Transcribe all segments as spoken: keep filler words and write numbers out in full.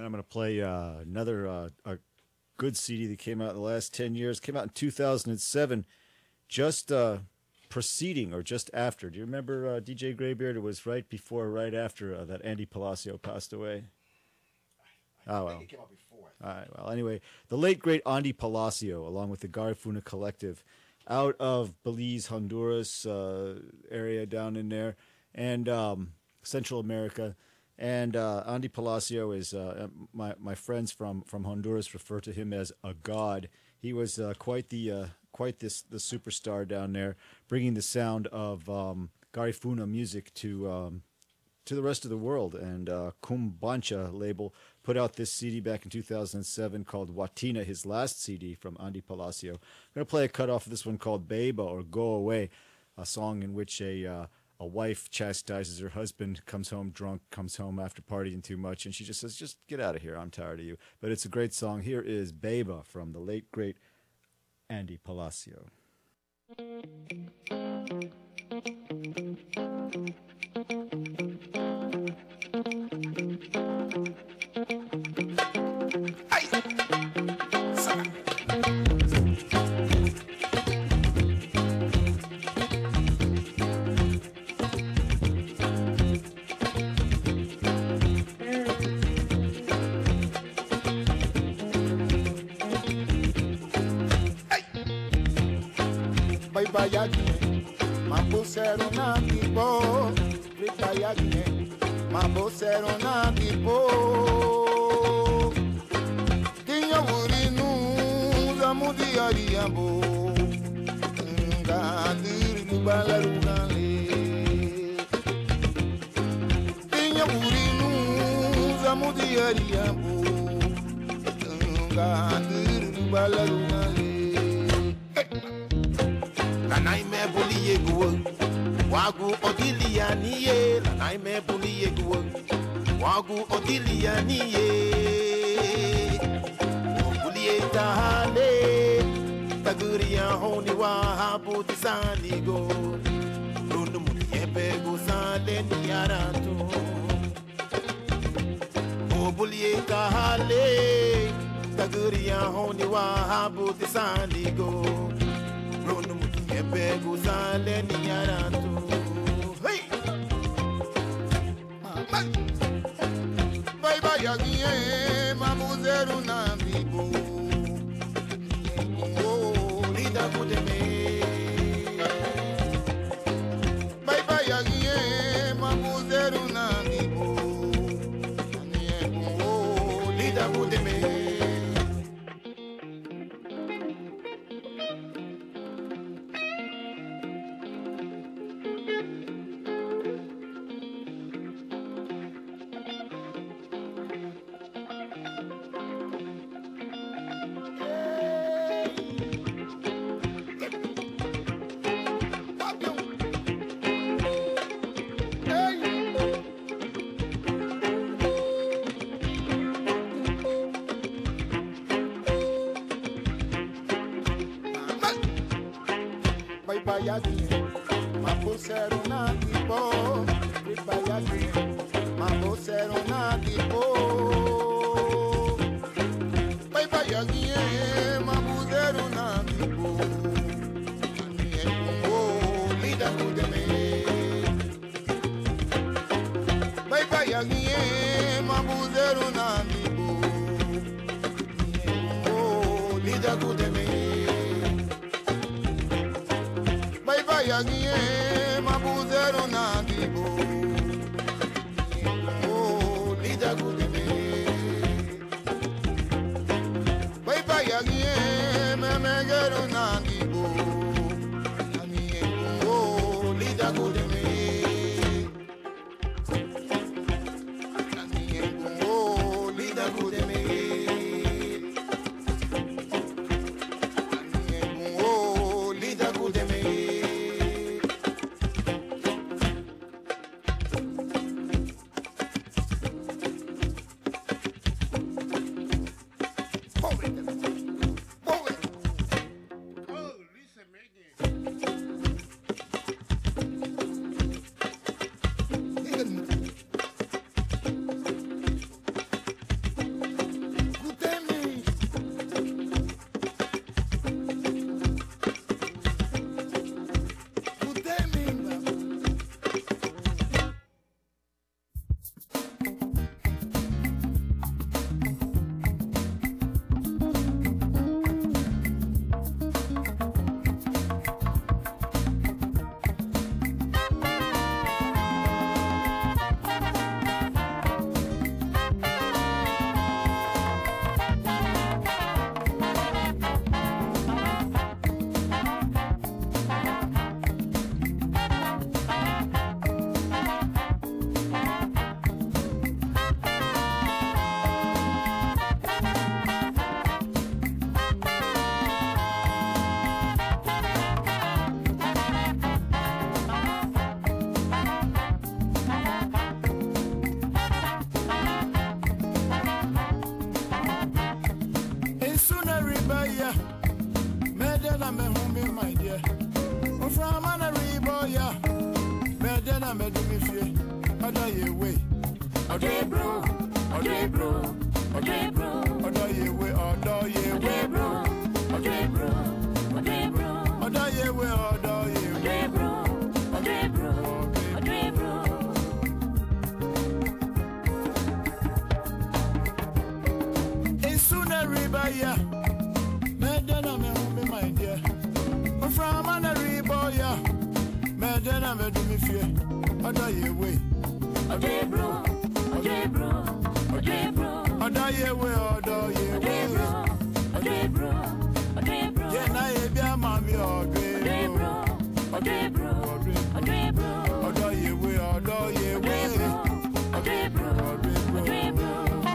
And I'm going to play uh, another uh, a good C D that came out in the last ten years. Came out in two thousand seven, just uh, preceding or just after. Do you remember uh, D J Graybeard? It was right before or right after uh, that Andy Palacio passed away. I Oh, well. think it came out before. All right. Well, anyway, the late, great Andy Palacio, along with the Garifuna Collective, out of Belize, Honduras uh, area down in there, and um, Central America. And uh, Andy Palacio is uh, my my friends from, from Honduras refer to him as a god. He was uh, quite the uh, quite this the superstar down there, bringing the sound of um, Garifuna music to um, to the rest of the world. And uh, Kumbancha label put out this C D back in two thousand seven called Watina, his last C D from Andy Palacio. I'm going to play a cut off of this one called Beba, or Go Away, a song in which a uh, a wife chastises her husband, comes home drunk, comes home after partying too much, and she just says, just get out of here, I'm tired of you. But it's a great song. Here is Beba from the late, great Andy Palacio. Bayagine, mambo sero na kibo. Bayagine, mambo sero na kibo. Tinha urinu zamudi ariambo. Ngadir nubalarugale. Tinha urinu zamudi ariambo. Ngadir nubalarugale. Naime buliye guwa, wagu odilia niye. Naime buliye guwa, wagu odilia niye. Buliye tahale, taguria honi wahabu tisanigo. Runu muliye pegu sale niyaratu. Buliye tahale, taguria honi wahabu tisanigo. Runu Epe gusale ni yarantu. Hey, bye bye yagie mamuzeru na bibo. Oh, lida kuteme. Bye bye yagie mamuzeru na bibo. Oh, lida kuteme. Mambo sero na tipo, Bayagine, mambo sero na tipo. Bayagine, mambo sero na tipo. Oh, lida kudeme. Bayagine, mambo sero na tipo. Oh, lida kudeme. Yagie mabuzero na bibo. Oh, lida kudeme. Bye bye yagie memegero na bibo. Oh, lida kudeme. Oh, lida kudeme. Oh, lida kudeme. ribaya. Medena me home my dear. From an riboya. Medena me do me fear. Oda ye way. Oda bro. Oda bro. Oda bro. Oda ye way. Oda ye way. Oda bro. Oda bro. Yeah, na ye be a mami oda bro. Oda bro. Oda bro. Oda ye way. Oda ye way. Oda bro. Oda bro.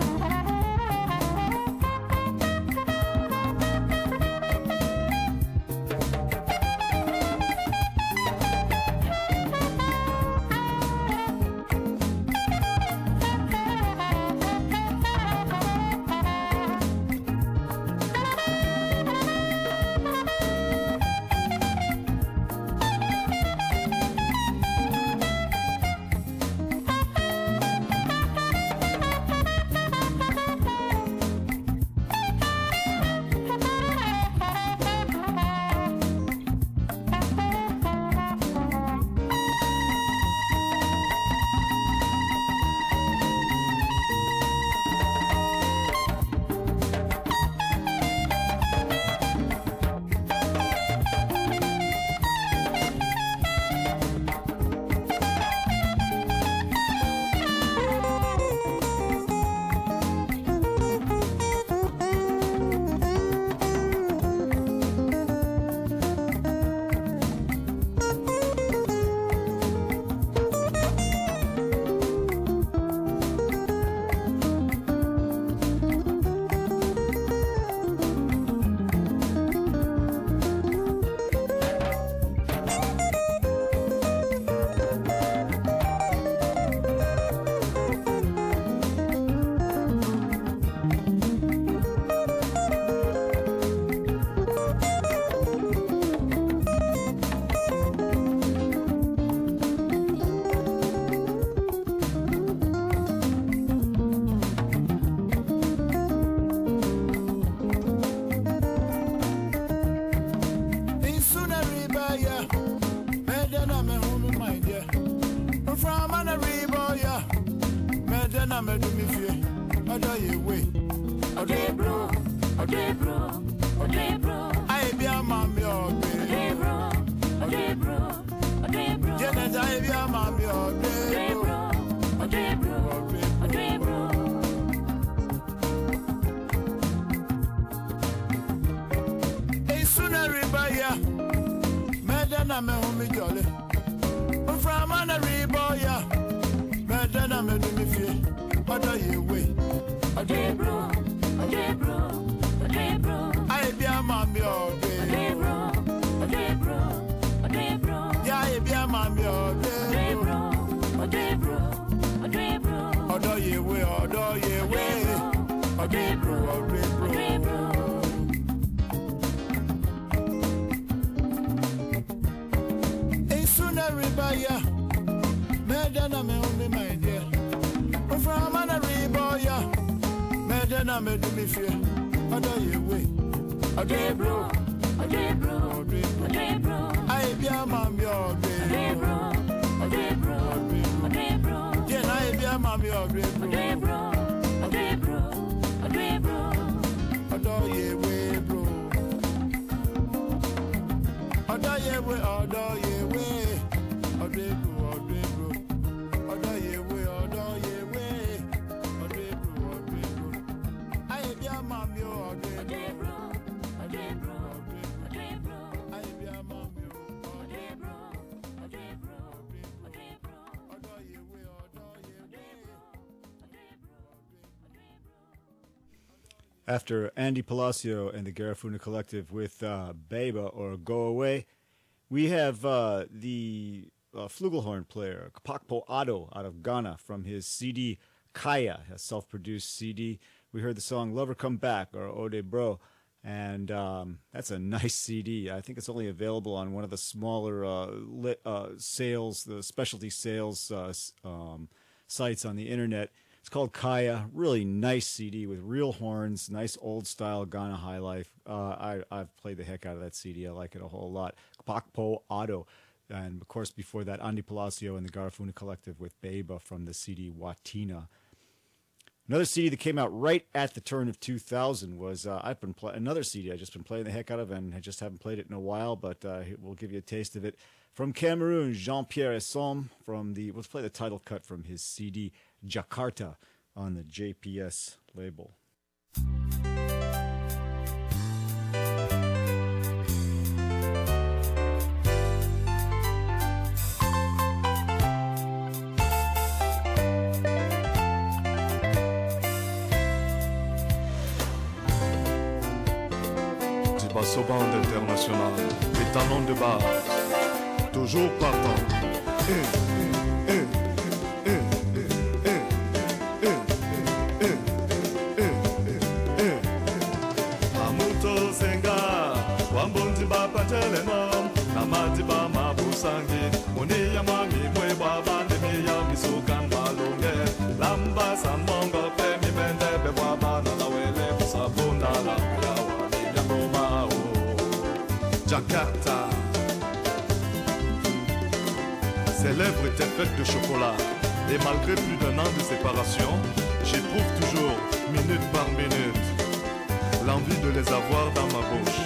After Andy Palacio and the Garifuna Collective with uh, Beba or Go Away, we have uh, the uh, flugelhorn player, Kapakpo Ado, out of Ghana, from his C D Kaya, a self-produced C D. We heard the song Lover Come Back, or Ode Bro, and um, that's a nice C D. I think it's only available on one of the smaller uh, lit, uh, sales, the specialty sales uh, um, sites on the internet. It's called Kaya. Really nice C D with real horns, nice old-style Ghana high life. Uh, I, I've played the heck out of that C D. I like it a whole lot. Pakpo Ado. And, of course, before that, Andy Palacio and the Garifuna Collective with Beba from the C D Watina. Another C D that came out right at the turn of two thousand was uh, I've been play- another C D I've just been playing the heck out of, and I just haven't played it in a while, but uh, we'll give you a taste of it. From Cameroon, Jean-Pierre Essom from the let's play the title cut from his C D Jakarta on the J P S label. Basso Band International, les talons de base, toujours partant. Eh, eh, eh, eh, eh, eh, eh, eh. Amuto Senga, Wambundi Bapa Telenom, Namati Bama Busangi, Moniya Mami Mweba Bandemi Yamisukan Malunge, Lamba San Mongo Pemi Bende Bebwaba Nalawele Busabunda Lawa. Jakarta. Ses lèvres étaient faites de chocolat, et malgré plus d'un an de séparation, j'éprouve toujours, minute par minute, l'envie de les avoir dans ma bouche.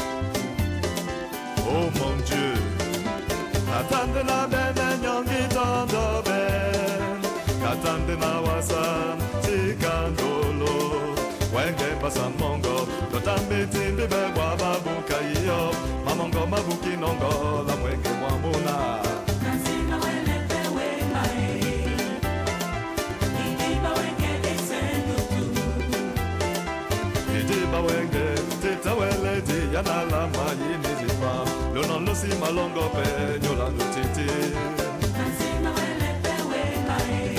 Oh mon Dieu, attendez la benne nyongi tondo ben, attendez na wasan tikandolo. Wenge basan mongo, notambe timbe bewa babu kaiyo, mamongo mabuki nongo, la wenge mwamuna. Nansima wele pewe mae, idiba wenge esenutu. Idiba wenge, tita wele di yanala mayi nizipa, lonon losi malongo pe nyola nutiti. Nansima wele pewe mae,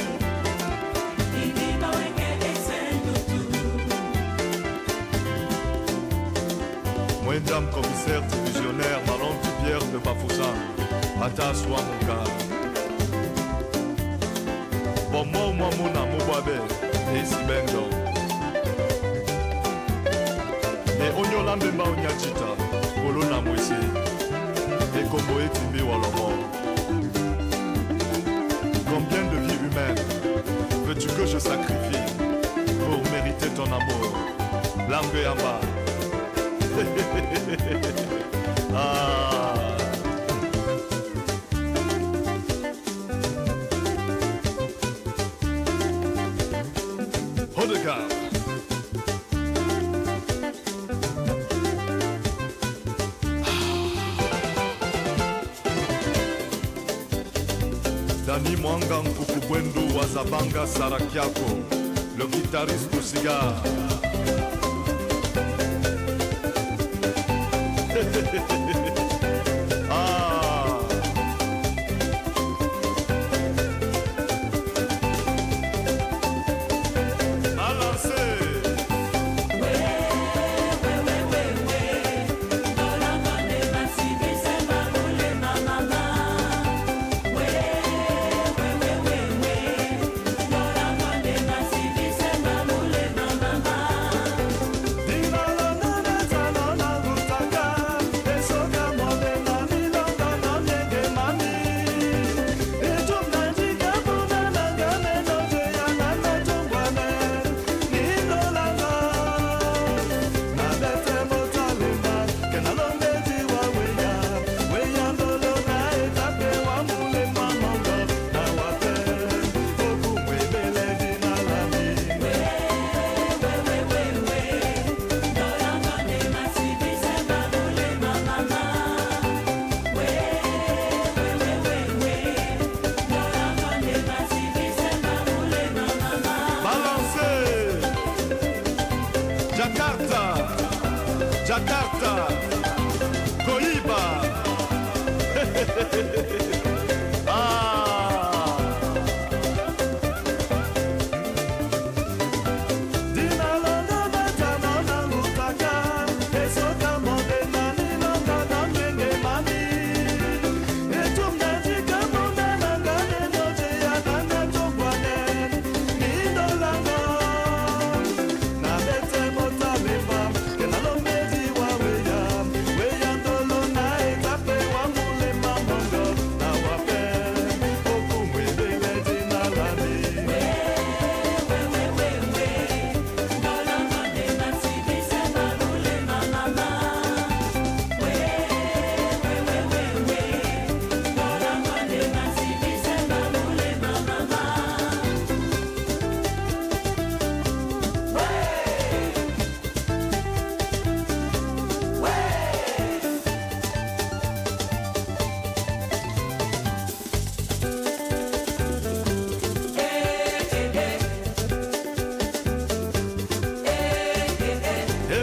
idiba wenge esenutu. Mwendam commissaire divisionnaire Malon Pierre de Bafoussam, Ata soit mon gars. Bon moi moi mon amour boabe, et si bengo. Et onyola mbemba onyachita, polo na mwisi, et kombo etimbi walomo. Combien de vies humaines veux-tu que je sacrifie pour mériter ton amour? Langue yamba. Ah. Hodegar. Dani Mwangang Fukubwendu Wazabanga Sarakiako, le guitariste au cigare. Ah. Balancé. So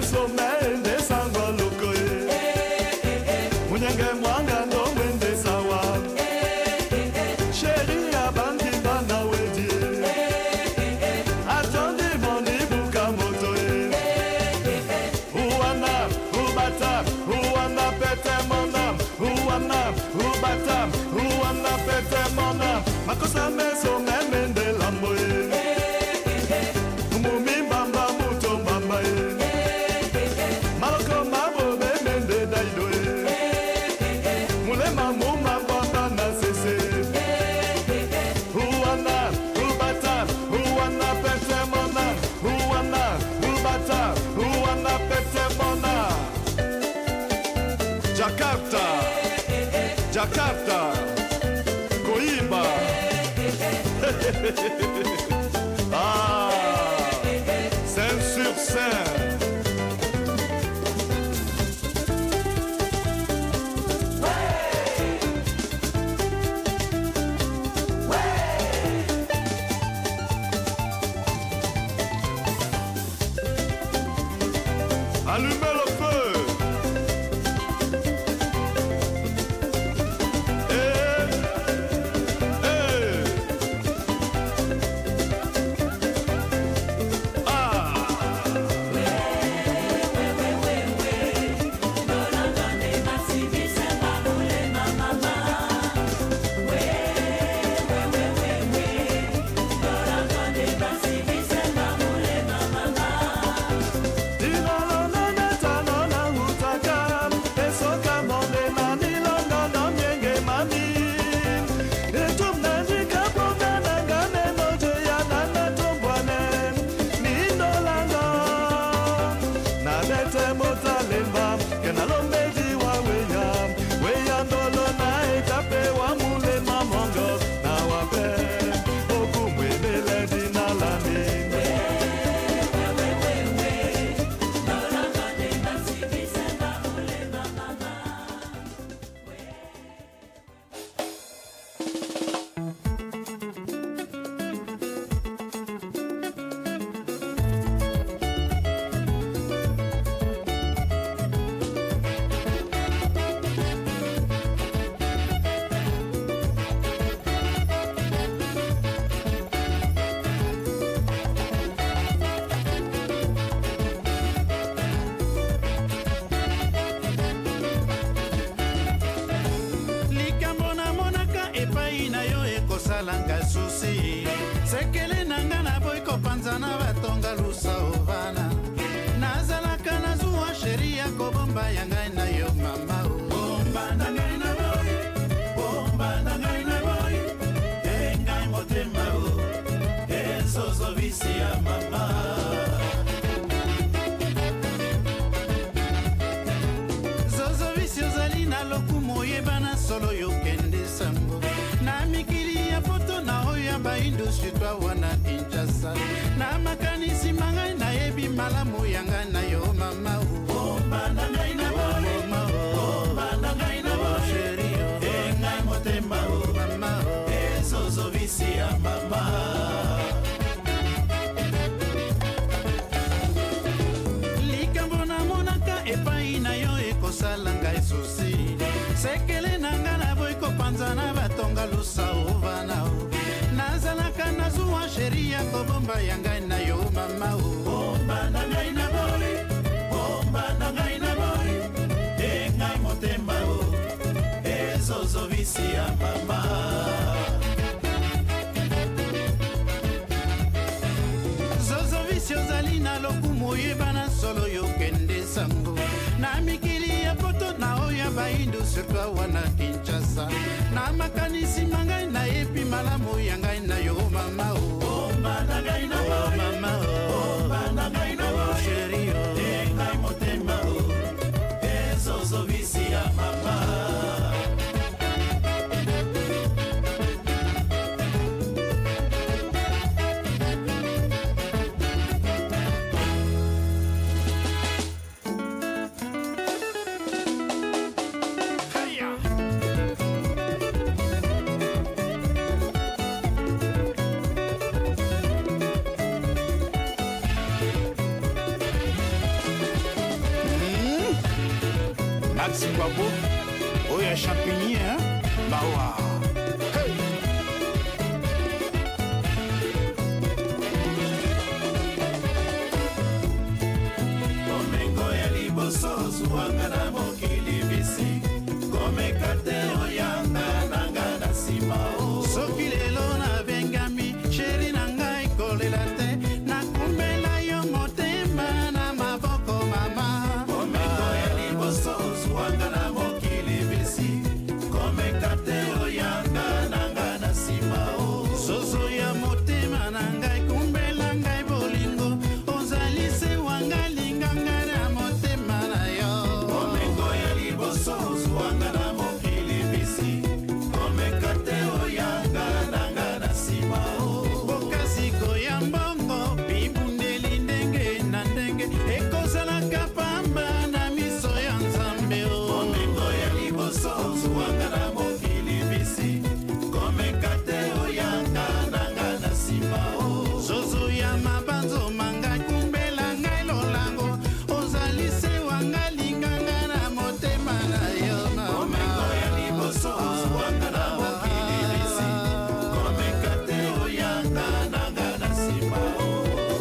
meso mende sangwa lokoe Munyenge mwanga no wende sawa Chéri abandi bana wedi Attendez mon ibuka motoe Uwana, ubata, uwana pete monam Uwana, ubata, uwana pete monam Makosa meso memende lamboe Mumi bamba muto bamba e Maloko mabo memende daidoe Mulema muma bamba na sese Uwana, ubata, uwana pete monam Uwana, ubata, uwana pete monam Jakarta, Jakarta, Coimbra. Ah, Saint-sur-Seine. Allumez le feu. Salanga susi sekele nanga na boy kopanza na batonga lusa ovana nazala kana zuwa sheria ko bomba yanga na yo mama bomba na ngai na boy bomba na ngai na boy engai motema o eso so visi ya mama zozo visi ozali na lokumo yebana solo yo kende sambo na mikili foto na oya ba industry twa wana Kinshasa na makanisi mangai na ebi malamu yanga na yo mama bomba na ngai na boy bomba na ngai na boy chéri engai motema o mama eso so visi ya mama likambo na monaka epai na yo ekosalanga esusi sekele nanga na boy kopanza na batonga lusa ovana nazalaka na zuwa sheria ko bomba yanga na yo mama bomba na ngai na boy bomba na ngai na boy engai motema o ezozo visi ya mama zozo visi ozali na lokumu yebana solo yo kende sango na mikili ya poto na oya ba industry twa wana Kinshasa na makanisi mangai na epi malamu yangai na yo mama bomba na ngai na boy mama bomba na ngai na boy chéri engai motema o ezozo visi ya mama Max Kwabo, Oya Champigny, hein? Bawa. Hey! Domingo ya liboso, suangana mokili bisi. Kome kate oyanga nanga na simao. Soki lelo na bengami, sheri nanga ikolela te. Nakumbela yo motema na maboko mama. Domingo ya liboso, suangana mokili bisi. Kome kate oyanga nanga na simao. Soso ya motema nanga ikumbela ngai bolingo. Ozali se wanga linganga na motema na yo. Domingo ya liboso, suangana mokili bisi. Kome kate oyanga nanga na simao. Bokasiko ya mbongo, bibundeli ndenge na ndenge. Ekozalaka pamba na miso ya nzambe o. Domingo ya liboso, suangana mokili bisi. Kome kate oyanga nanga na simao. Zozo ya mabanzo manga kumbela ngai lolango. Ozali se wanga linganga na motema na yo mama. Domingo ya liboso, suangana mokili bisi. Kome kate oyanga nanga na simao.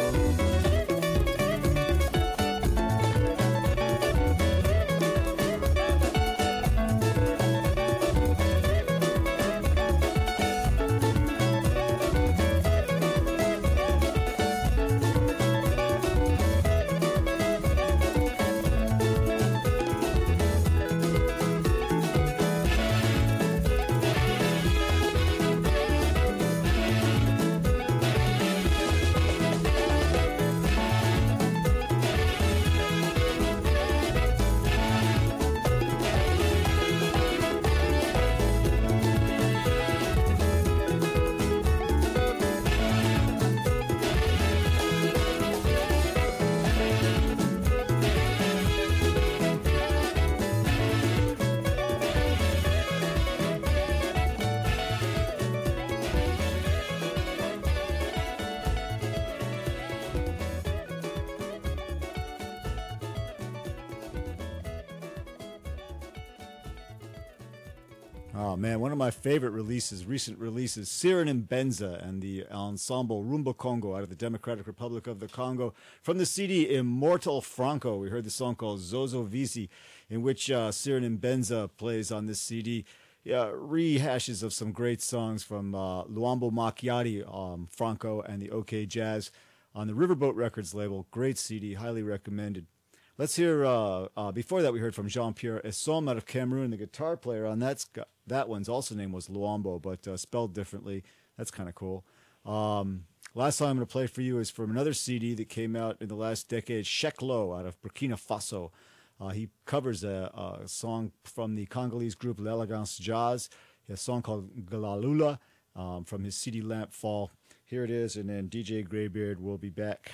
Oh man, one of my favorite releases, recent releases, Siren Mbenza and the ensemble Rumba Congo out of the Democratic Republic of the Congo. From the C D Immortal Franco, we heard the song called Zozo Visi, in which uh, Siren Mbenza plays on this C D. Yeah, rehashes of some great songs from uh, Luambo Macchiati, um, Franco, and the OK Jazz on the Riverboat Records label. Great C D, highly recommended. Let's hear, uh, uh, before that we heard from Jean-Pierre Essom out of Cameroon, the guitar player on that, that one's also name was Luambo, but uh, spelled differently. That's kind of cool. Um, last song I'm going to play for you is from another C D that came out in the last decade, Sheklo out of Burkina Faso. Uh, he covers a, a song from the Congolese group L'Elegance Jazz, a song called Galalula um, from his C D Lamp Fall. Here it is, and then D J Greybeard will be back.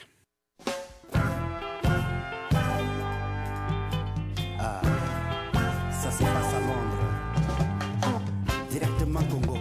Ça se passe à Londres, directement Congo.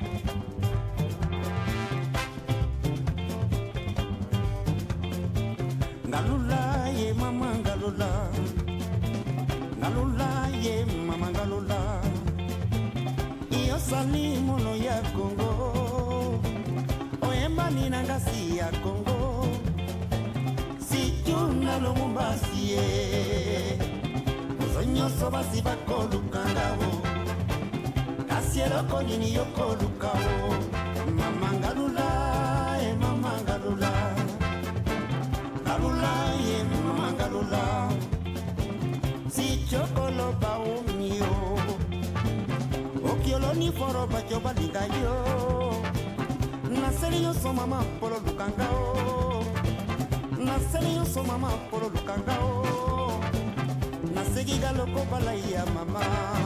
Ngalula ye mama ngalula, ngalula ye mama ngalula. Iyo sali mono ya Congo, oyemba ni nangasi ya Congo. Si tu na Lubumbashi ye. Nyoso basi bakolukangao Kasiero konini yokolukao Mama ngalula, e mama ngalula Ngalula, e mama ngalula Si chokolo ba umio Okiolo ni foro bacho baligayo Naseri yoso mama polo lukangao Naseri yoso mama polo lukangao Nasegi loko balaya mama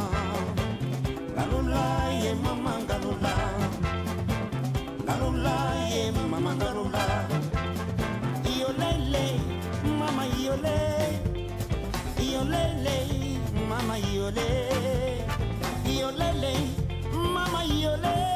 Galula ye mama galula Galula ye mama galula Iolele mama iole Iolele mama iole Iolele mama iole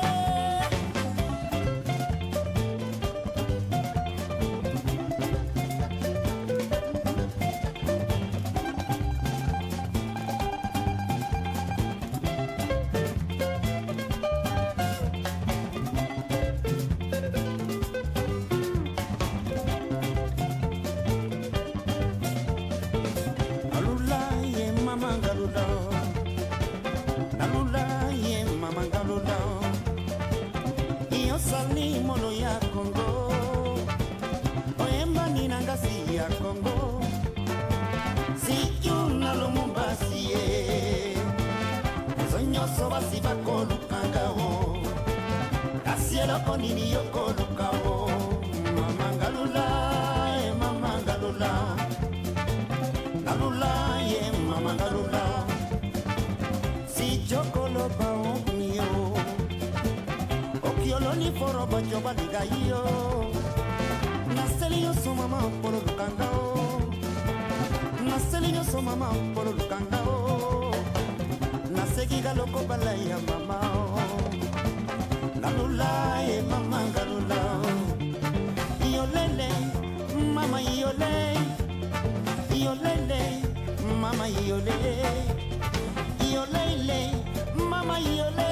demokrasi ya Kongo siyo na Lumumbasi ye zonyoso basi bakolukangao kasi eloko nini yokolukao mama ngalula e mama ngalula ngalula ye mama ngalula si chokolo baonio okioloni foro bojo baligayo naselio so mama polo lukangao naselio so mama polo lukangao nasegiga loko balaya mama ngalula e mama ngalula iolele mama iole iolele mama iole iolele mama iole.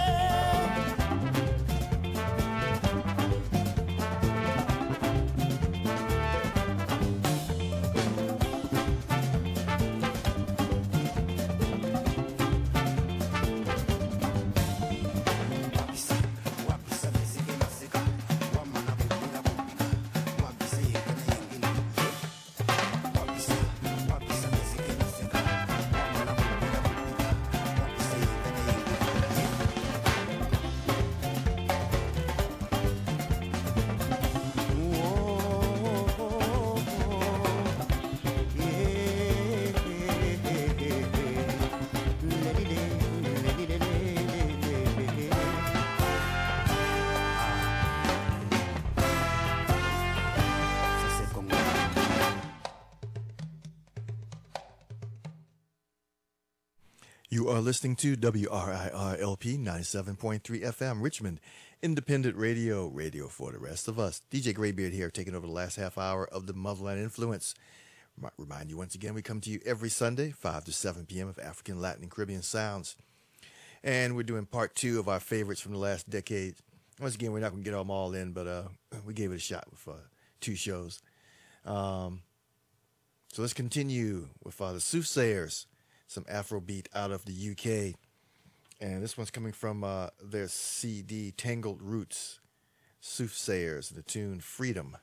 You are listening to W R I R L P ninety-seven point three F M, Richmond, independent radio, radio for the rest of us. D J Graybeard here, taking over the last half hour of the Motherland Influence. Remind you once again, we come to you every Sunday, five to seven p.m. of African, Latin, and Caribbean sounds. And we're doing part two of our favorites from the last decade. Once again, we're not going to get them all in, but uh, we gave it a shot with uh, two shows. Um, so let's continue with uh, the Soothsayers. Some Afrobeat out of the U K. And this one's coming from uh, their C D Tangled Roots. Soothsayers, the tune Freedom.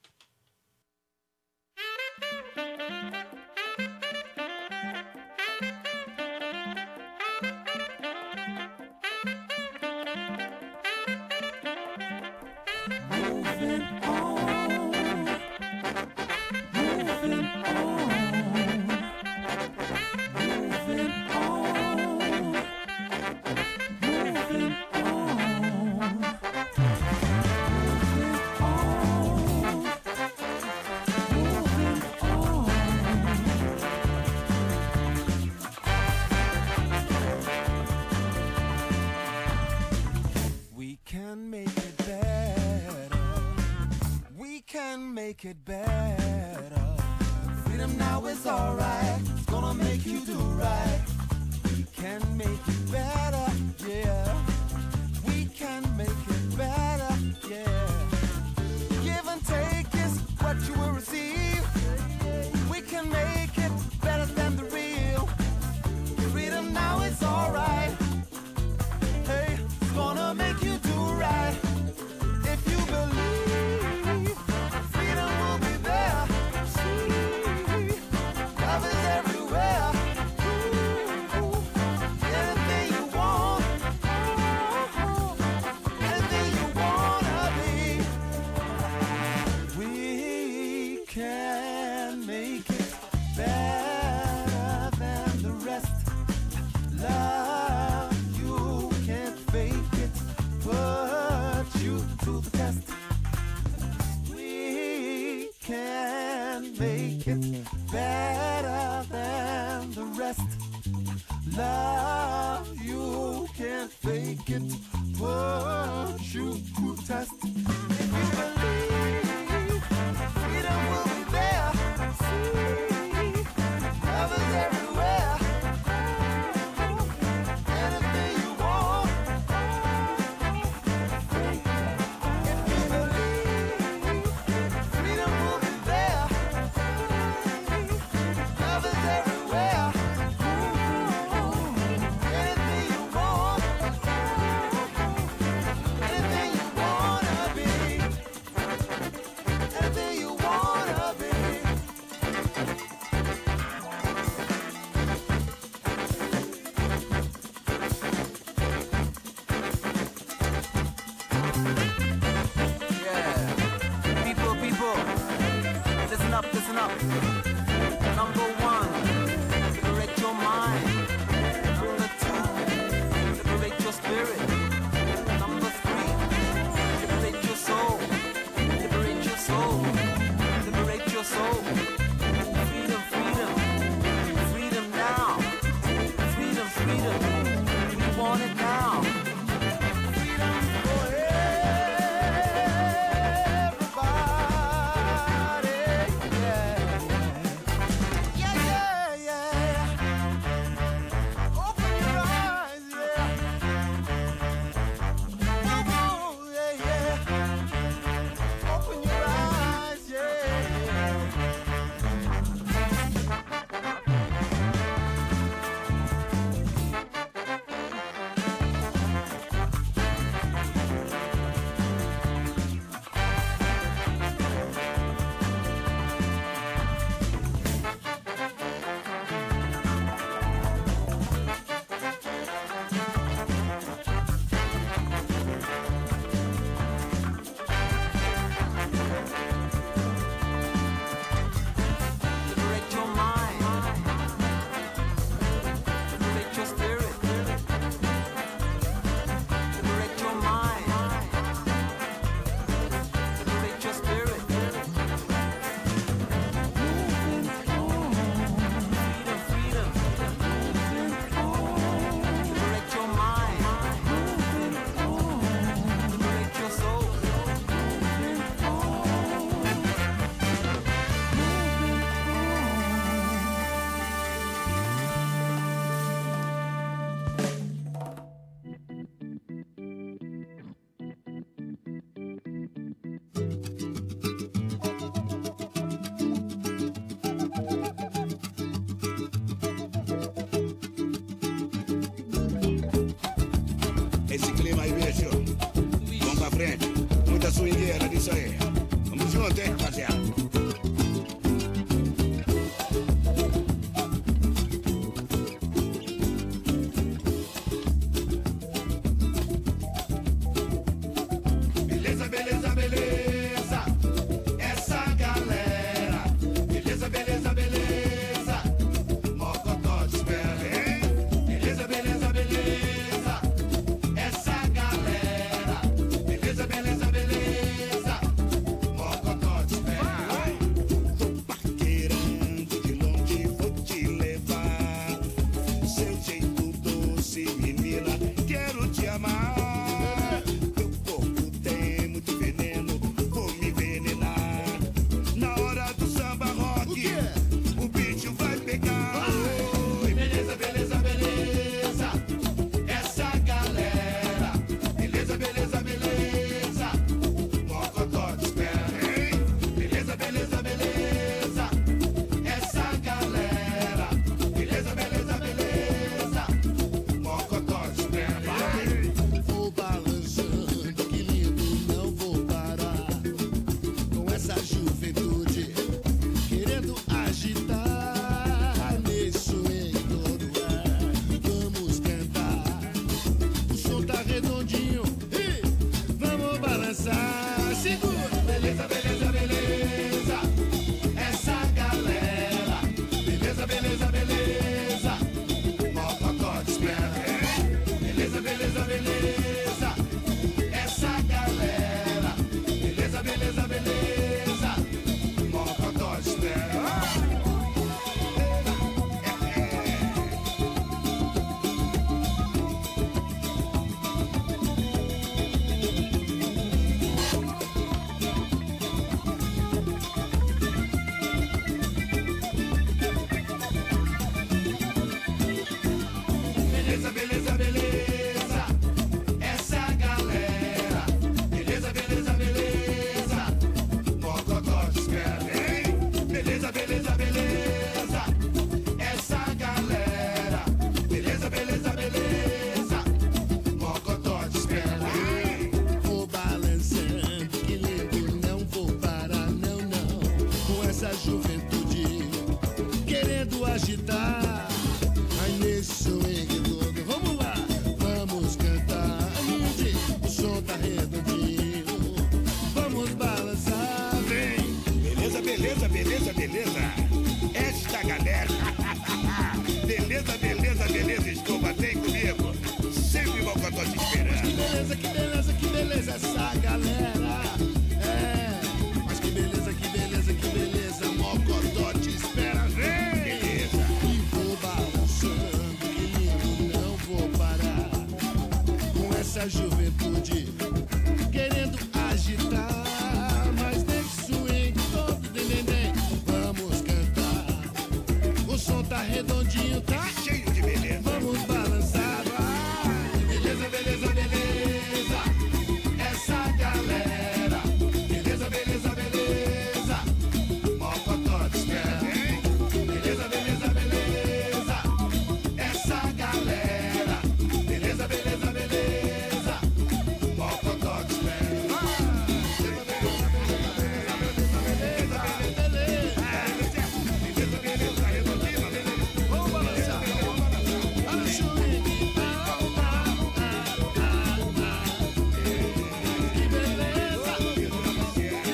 Moving on, moving on. Make it better. Freedom now is alright. It's gonna make you do right. We can make it better, yeah. We can make it better, yeah. Give and take is what you will receive. We can make it better than the real. Freedom now is alright. Hey, it's gonna make you do right. If you believe, freedom will be there. See, love is everywhere. Ooh, anything you want, anything you wanna be. We can make it better than the rest. Love, you can't fake it, put you to the test. We can make it better than the rest. Love, you can't fake it, put you to the test. If you believe, freedom will be there. See, love is everywhere. Anything you want. If you believe, freedom will be there. Love is everywhere. Anything you want. Anything you wanna be. listen up. Number one, liberate your mind. Number two, liberate your spirit. Number three, liberate your soul. Liberate your soul. Liberate your soul. Freedom, freedom. Freedom now. Freedom, freedom. We want it now. Freedom for everybody. Yeah. Yeah, yeah, yeah. Open your eyes, yeah. Whoa, whoa, yeah, yeah. Open your eyes, yeah. Liberate your mind. Liberate your spirit. Liberate your mind. Liberate your spirit. Freedom, freedom. Liberate your mind. Liberate your soul. Esse clima aí, bicho. Vamos pra frente. Muita swingueira disso aí. Vamos junto, hein, rapaziada. Beleza, beleza, beleza. Essa galera. Beleza, beleza, beleza. Mocotó te espera, hein? Beleza, beleza, beleza. Essa galera. Beleza, beleza, beleza. Mocotó te espera. Tô paquerando de longe, vou te levar. Seu jeito doce, menina, quero te amar. Teu corpo tem muito veneno, vou me envenenar. Na hora do samba rock, o bicho vai pegar. Oi, beleza, beleza, beleza. Essa galera. Beleza, beleza, beleza. Mocotó te espera, hein? Beleza, beleza, beleza. Essa galera. Beleza, beleza, beleza. Mocotó te espera, hein? Vou balançando, que lindo, não vou parar. Com essa juventude querendo agitar nesse swing todo ar. Vamos cantar, o som tá redondinho e vamos balançar. Segura! Beleza, beleza, beleza. Essa galera. Beleza, beleza, beleza. Mocotó te espera, hein? Beleza, beleza, beleza. Essa galera. Beleza, beleza, beleza. Mocotó te espera. Beleza, beleza, beleza. Essa galera. Beleza, beleza, beleza. Mocotó te espera, hein? Beleza, beleza, beleza. Essa galera. Beleza, beleza, beleza. Mocotó te espera, hein? Vou balançando, que lindo, não vou parar, não, não. Com essa juventude querendo agitar. Ai, nesse swing todo, vamos lá, vamos cantar. Gente, o som tá redondinho, vamos balançar, vem. Beleza, beleza, beleza, beleza. beleza? Esta galera. Beleza, beleza, beleza, Escova, vem comigo. Sempre Mocotó te esperando. Que beleza, que beleza, que beleza essa galera. É, mas que beleza, que beleza, que beleza. Mocotó te espera, vem. Beleza. E vou balançando, que lindo, não vou parar. Com essa juventude querendo agitar. Mas deixa o swing todo, dendendem. Vamos cantar. O som tá redondinho, tá? Cheio de beleza. Vamos balançar, vai. Beleza, beleza, beleza. Essa galera. Beleza, beleza, beleza. Mocotó te espera. Beleza, beleza, beleza. Essa galera. Beleza, beleza, beleza. Mocotó te espera. Vamos balançar. Olha o swing. Que beleza. Que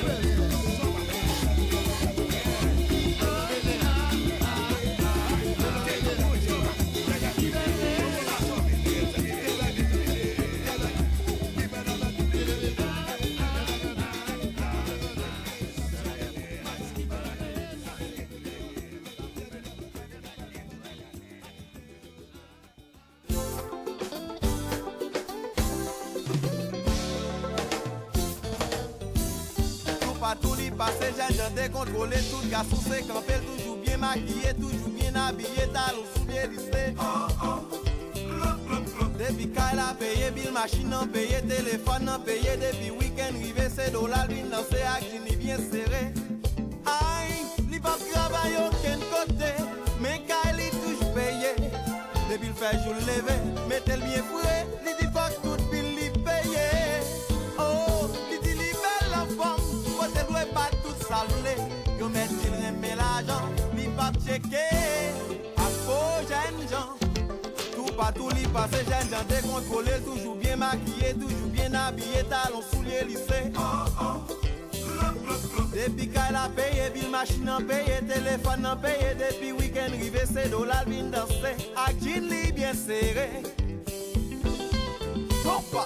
Tout partout li passe, j'ai j'ai décontrôlé. Tout garçon c'est campé, toujours bien maquillé, toujours bien habillé, talons souliers lissés. Depuis qu'elle a payé, bill machine en payé, téléphone en payé, depuis week-end rivé, c'est dollar, lui lancé, action ni bien serré. Aïe, li pas travail aucun côté, mais qu'elle est toujours payé. Depuis le fait jour levé, mettez le bien fouet, li dit fuck tout bill li payé. Oh, li dit li belle en forme, côté doit pas tout saluer. Yo met il remet l'argent, li pas checker, à faux jeunes gens. Tout partout li passe, jeunes gens décontrôlés, toujours bien maquillé, toujours bien habillé, talons souliers lissés. Depuis qu'elle a payé, bill machine en payé, téléphone en payé, depuis week-end rivé, c'est dollar vin danser, ak jean li bien serré. Hoppa!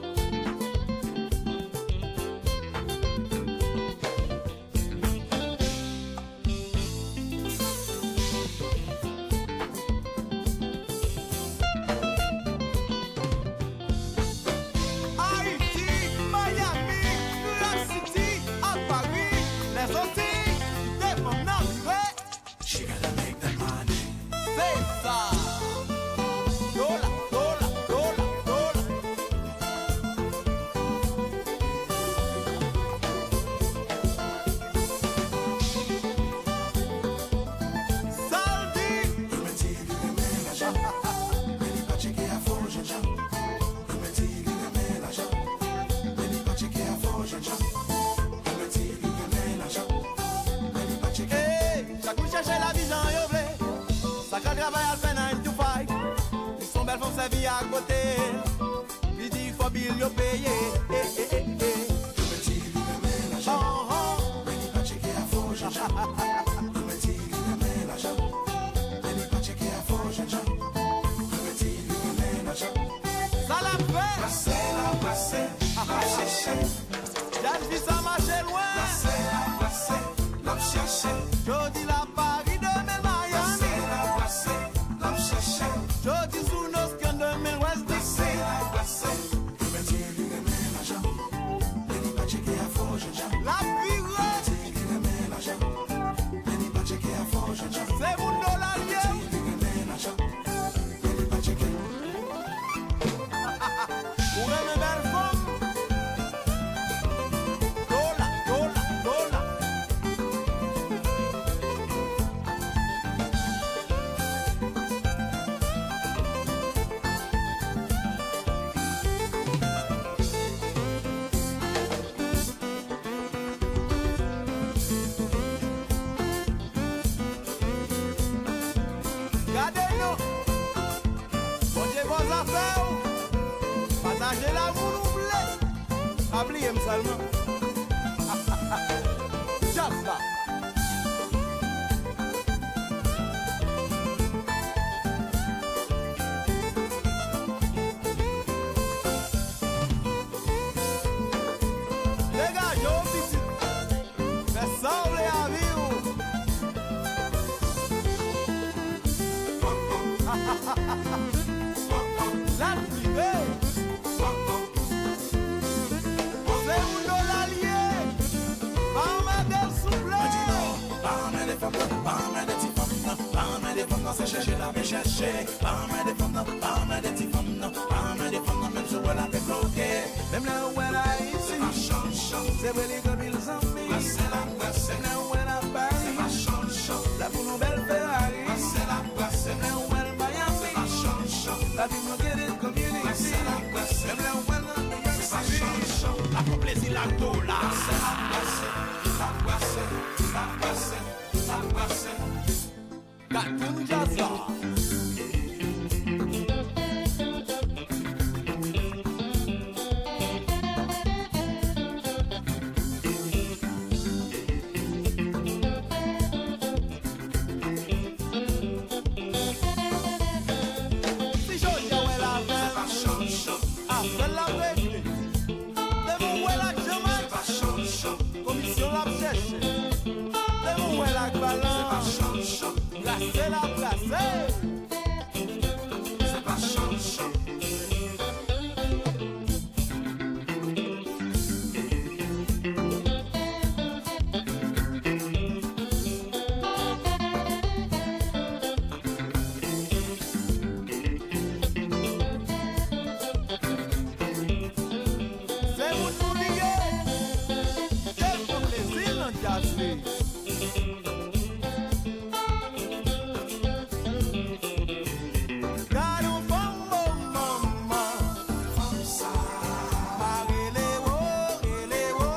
Haïti, Miami, New York City, à Paris, les Antilles, des femmes naviguées. She gotta make that money. C'est ça. Dola, dola, dola, dola. Saldi. Hey, chaque fois chercher la vie j'en yo vle. Ça quand travail à faire nine to five. Ils sont belles font sa vie à côté. Lui dit faut bill yo payer. Eh eh eh eh. Oh oh. Ça la fait. Passer la passer. Ah ah. J'ai vu ça marcher loin. Passer la passer. L'homme chercher. Jodi la Paris de mes Miami. La passer. L'homme chercher. Jodi sous nos scans de mes West D C. La passer. La pire. C'est mon dollar. Pour une belle femme. Dola, dola, dola. Gardez-nous. Mangez vos affaires. Partagez la vous oubliez. Oubliez-moi seulement. Just là. La privée. Segundo l'allié. Parmadel soufflé. Parme des femmes, parme des petites femmes, parme des femmes, c'est chercher la vie chercher. Parme des femmes, parme des petites femmes, parme des femmes, même si elle a fait bloquer. Même là où elle a ici, c'est vrai les gars, ils ont mis. C'est la place, même là où elle a Paris, la pour nos belles Ferrari. c'est la place, Même là où elle Miami, la vie nous guérit community. c'est la place, Même là où elle a New York City. la pour plaisir la dola. C'est la place, la place, la place, la place. Cartoon Jazza. Si je dis où elle a fait, après la règle, c'est où elle a Jamaïque, commission la cherche, c'est où elle a balance, placer la placer. C'est pas change. C'est où nous lier, c'est pour les îles en jazzy. Got un bombo mama, Marile wo, ele wo.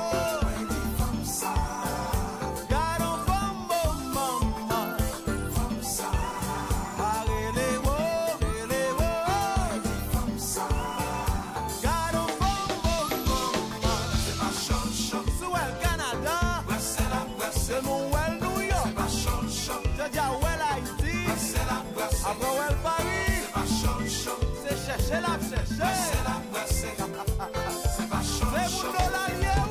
Got un bombo mama, Marile wo, ele wo. Got un bombo mama, sous el Canada, c'est mon well New York, c'est déjà well Haïti, après well Paris, c'est chercher la chercher. C'est vous dans l'allié.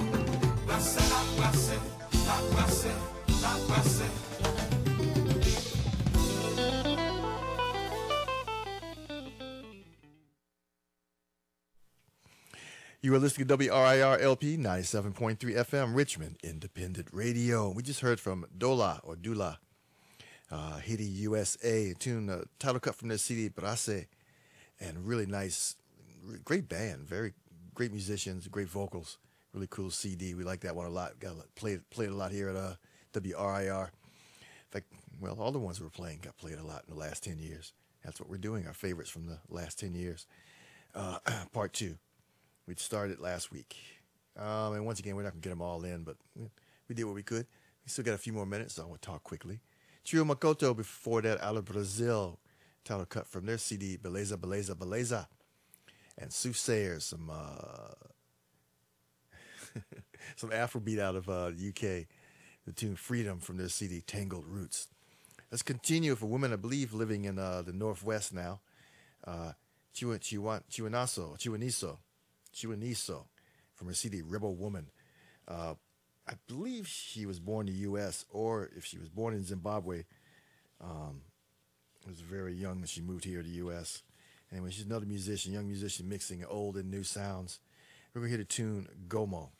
You are listening to W R I R L P ninety-seven point three F M, Richmond Independent Radio. We just heard from Dola or Dula, uh, Haiti, U S A, tune, uh, title cut from their C D, Brasse, and really nice, great band, very great musicians, great vocals, really cool C D. We like that one a lot. Got played played a lot here at uh, W R I R. In fact, well, all the ones we were playing got played a lot in the last ten years. That's what we're doing, our favorites from the last ten years. Uh, part two. We started last week. Um, and once again, we're not going to get them all in, but we did what we could. We still got a few more minutes, so I want to talk quickly. Trio Makoto, before that, out of Brazil, title cut from their C D, Beleza, Beleza, Beleza. And Soothsayers, some uh, some Afrobeat out of uh, the U K, the tune Freedom from their C D, Tangled Roots. Let's continue for women, I believe, living in uh, the Northwest now. Uh, Chiwa, Chiwa, Chiwanaso, Chiwaniso. Chiwaniso from her C D Rebel Woman. Uh, I believe she was born in the U S, or if she was born in Zimbabwe, um, was very young when she moved here to the U S. Anyway, she's another musician, young musician mixing old and new sounds. We're going to hear the tune Gomo.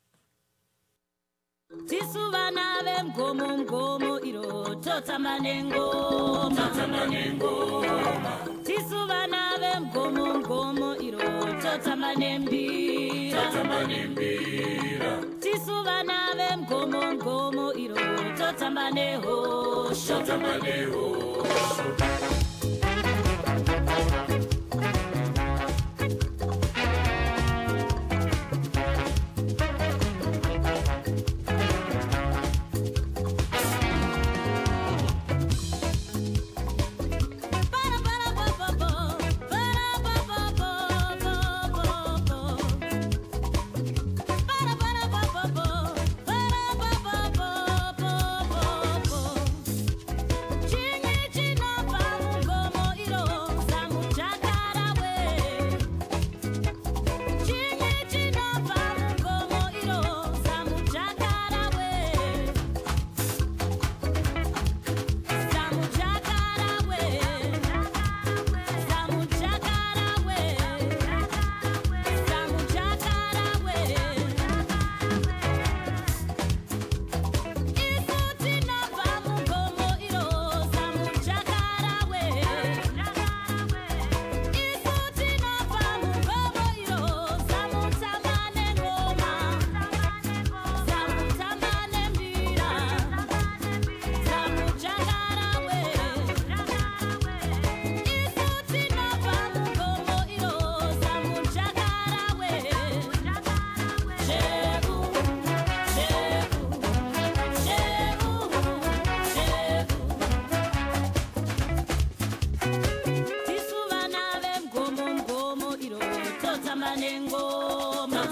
Tisuvana vemgomo mgomo iro tota manengo tota manengo Tisuvana vemgomo mgomo iro tota manembi tota manembira Tisuvana vemgomo mgomo iro tota maneho tota maneho Chini chino pa nengoma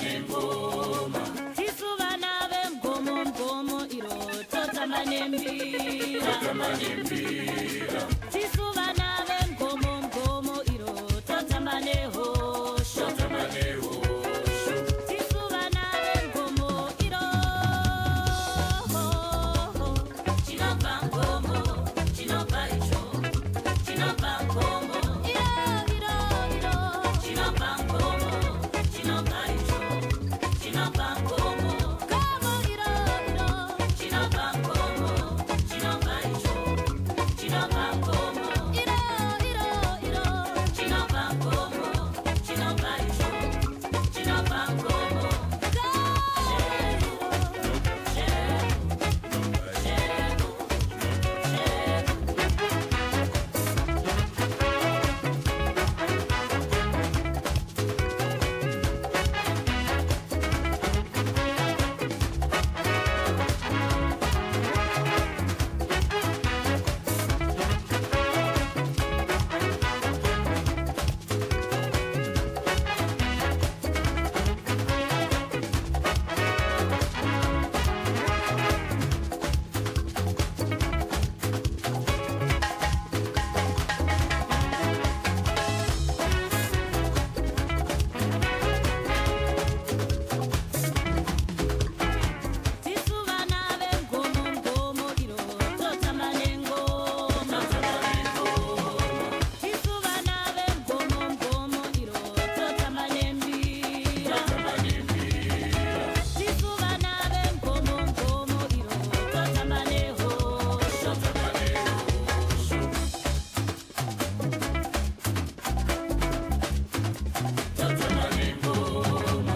tisuva nave mgomo mgomo iro totamba nembira tisuva nave mgomo mgomo iro totamba nehosho tisuva nave mgomo iro chinobva mgomo chinobva icho chinobva mgomo iro iro iro chinobva mgomo chinobva icho chinobva mgomo gomo iro iro chinobva mgomo chinobva icho chinobva mgomo iro iro iro chinobva mgomo chinobva icho chinobva mgomo tisuva nave mgomo mgomo iro totamba nengoma tisuva nave mgomo mgomo iro totamba nembira tisuva nave mgomo mgomo iro totamba nehosho totamba nengoma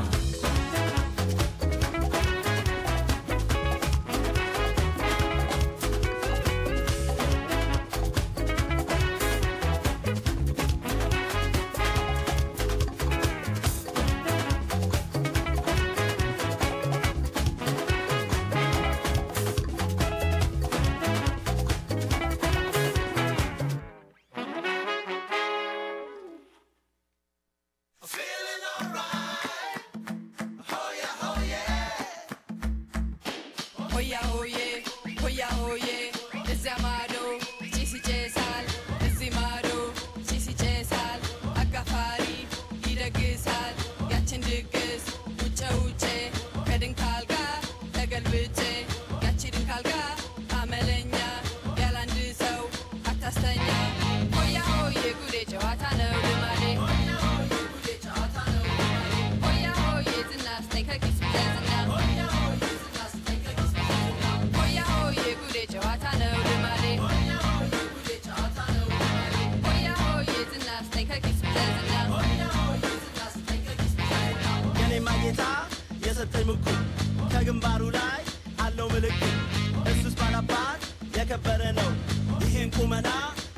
Hoya hoye, hoya hoye, desde Amado, Chisi Chesal, desde Mado, Chisi Chesal, Akafari, Ida Gisal, Gachin Diggis, Ucha Uche, Pedin Kalga, Tegal Viche, Gachidin Kalga, Amelenya, Yalandiso, Atastanya, Hoya hoye, Gudejo, Atano, Dumade, Hoya hoye, Gudejo, Atano, Dumade, Hoya hoye, Dinas, take a kiss, Pleasant, Hoya hoye, Dinas, take a kiss, Pleasant, Hoya hoye, Gudejo, Atano, Dumade, Hoya hoye, Gudejo, Atano, Dumade, Hoya hoye, Dinas, take a kiss, Pleasant, Hoya hoye, Dinas, take a kiss, Pleasant. የኔ ማጌታ የሰጠኝ ምኩ ከግንባሩ ላይ አለው ምልክት እሱስ ባላባት የከበረ ነው ይህን ቁመና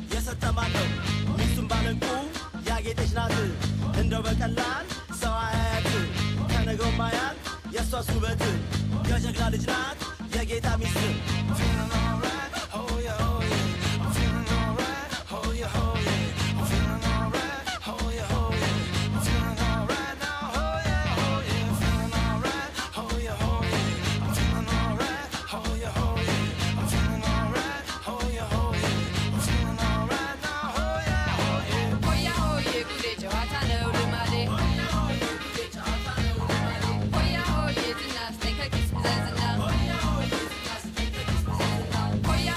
የሰጠማን ነው ሚስቱን ባለንቁ ያጌጠች ናት እንደው በቀላል ሰው አያያት ከነገው ማያል የእሷስ ውበት የጀግና ልጅ ናት የጌታ ሚስት Feeling alright, oh yeah, oh yeah. I'm feeling alright, oh yeah, oh yeah. I'm feeling alright, oh yeah, oh yeah. I'm feeling alright now, oh yeah, oh yeah. Feeling alright, oh yeah, oh yeah. I'm feeling alright, oh yeah, oh yeah. I'm feeling alright, oh yeah, oh yeah. I'm feeling alright now, oh yeah, oh yeah. Hoya hoye, Gudejo, Atano, Dumade, Hoya hoye, Gudejo, Atano, Dumade, Hoya hoye, Dinas, take a kiss, Pleasant, Hoya hoye, Dinas, take a kiss, Pleasant, Hoya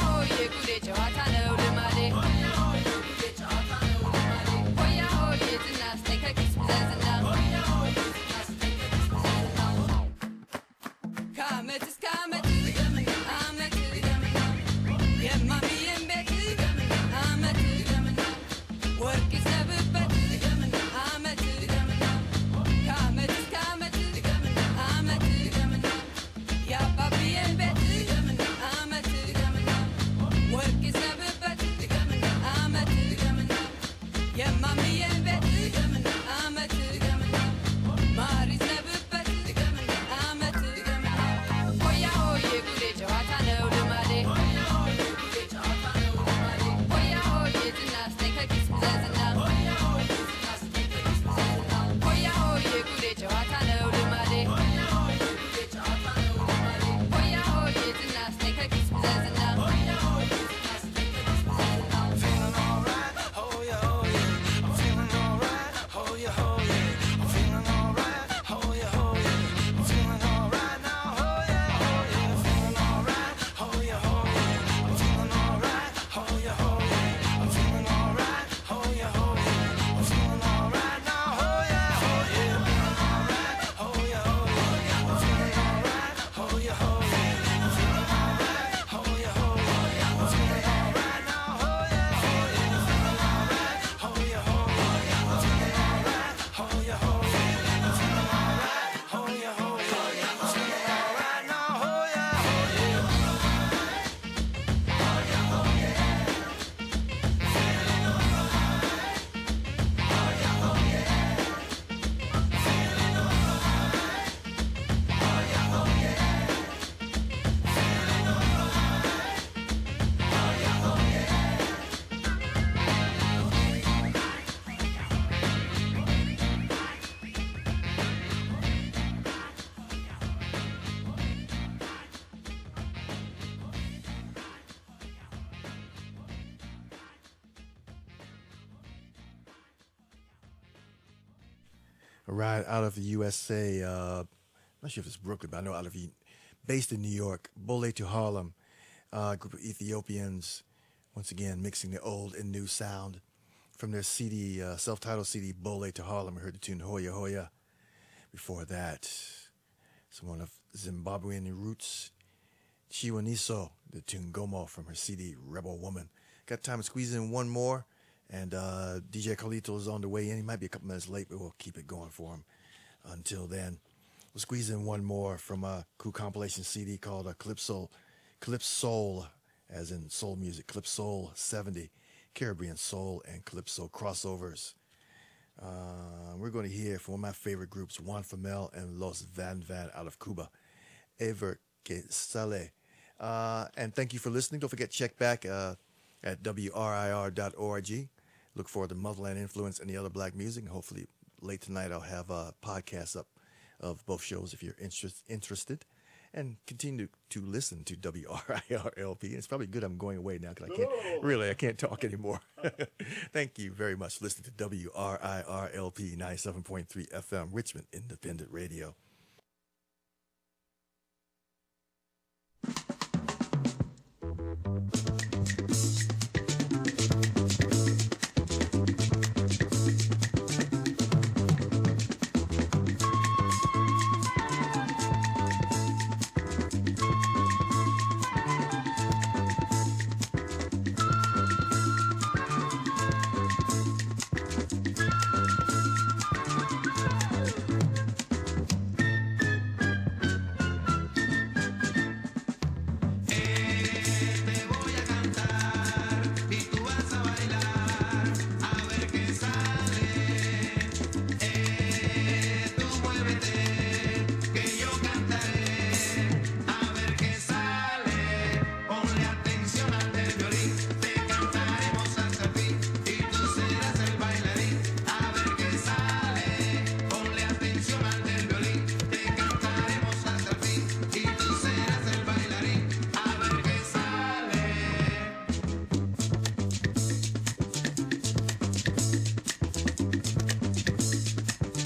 right out of the U S A. Uh, I'm not sure if it's Brooklyn, but I know out of based in New York. Bole to Harlem, uh, group of Ethiopians, once again mixing the old and new sound from their C D, uh, self-titled C D, Bole to Harlem. We heard the tune Hoya Hoya. Before that, someone of Zimbabwean roots, Chiwaniso, the tune Gomo from her C D, Rebel Woman. Got time to squeeze in one more, and uh, D J Carlito is on the way in. He might be a couple minutes late, but we'll keep it going for him until then. We'll squeeze in one more from a cool compilation C D called uh, Calypso, Calypso, as in soul music, Calypso seventy, Caribbean soul and Calypso crossovers. Uh, we're going to hear from one of my favorite groups, Juan Famel and Los Van Van out of Cuba, Ever Que Sale. Uh, and thank you for listening. Don't forget, check back uh, at W R I R dot org. Look forward to Motherland Influence and the other black music. And hopefully late tonight I'll have a podcast up of both shows if you're interest, interested. And continue to listen to W R I R L P. It's probably good I'm going away now because I can't, really, I can't talk anymore. Thank you very much for listening to W R I R L P ninety-seven point three F M, Richmond Independent Radio.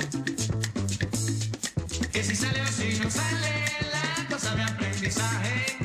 Que si sale o si no sale, la cosa de aprendizaje.